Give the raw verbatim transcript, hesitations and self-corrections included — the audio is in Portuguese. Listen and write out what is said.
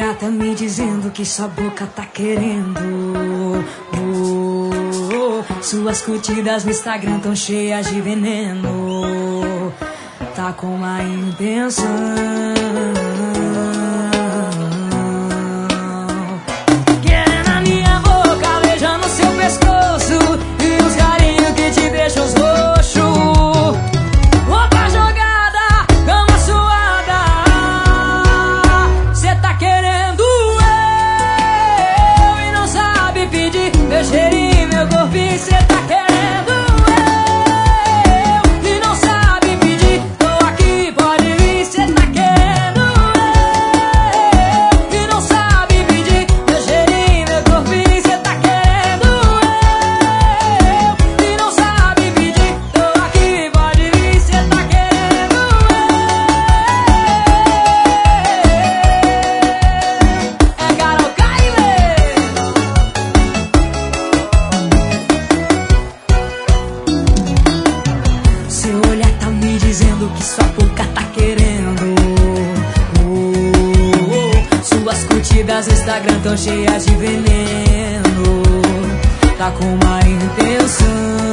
olhar tá me dizendo que sua boca tá querendo. Oh, oh, oh. Suas curtidas no Instagram tão cheias de veneno. Tá com uma intenção. Querendo a minha boca, beijando seu pescoço e os carinhos que te deixam os roxos. Roupa jogada, cama suada. Cê tá querendo eu e não sabe pedir. Meu cheirinho, meu corpinho, cê tá querendo eu e não sabe pedir. Tô aqui, pode vir, cê tá querendo eu e não sabe pedir. Meu cheirinho, meu corpinho, cê tá querendo eu e não sabe pedir. Tô aqui, pode vir, cê tá querendo eu. É Carol Kyler. Seu olhar tá me dizendo que sua boca tá querendo. Oh, oh, oh. Suas curtidas no Instagram tão cheias de veneno. Tá com uma intenção.